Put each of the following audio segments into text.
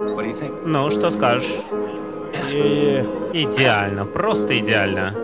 Ну, что скажешь? Идеально, просто идеально.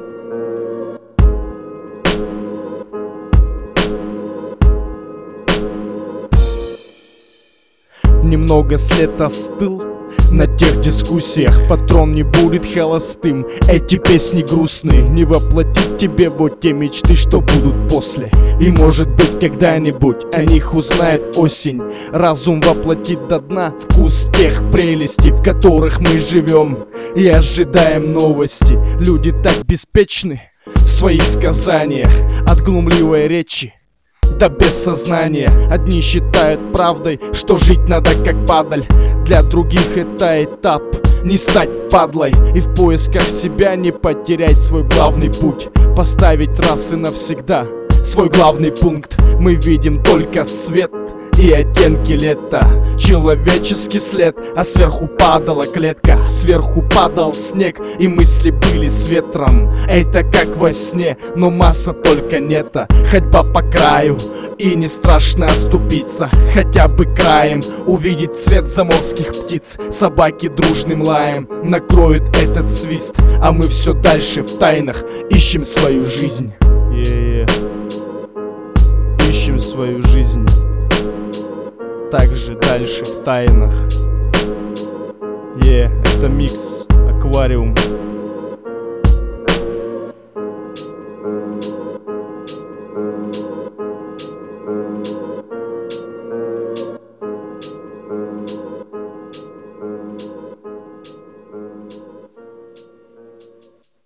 Немного след остыл на тех дискуссиях. Патрон не будет холостым. Эти песни грустные. Не воплотить тебе вот те мечты, что будут после. И может быть когда-нибудь о них узнает осень. Разум воплотит до дна вкус тех прелестей, в которых мы живем и ожидаем новости. Люди так беспечны в своих сказаниях, от глумливой речи да без сознания. Одни считают правдой, что жить надо как падаль. Для других это этап не стать падлой и в поисках себя не потерять свой главный путь. Поставить раз и навсегда свой главный пункт. Мы видим только свет и оттенки лета, человеческий след, а сверху падала клетка. Сверху падал снег, и мысли были с ветром. Это как во сне, но масса только нета. Ходьба по краю, и не страшно оступиться. Хотя бы краем увидеть цвет заморских птиц. Собаки дружным лаем накроют этот свист, а мы все дальше в тайнах ищем свою жизнь. Ищем свою жизнь. Также дальше в тайнах. Это микс Аквариум.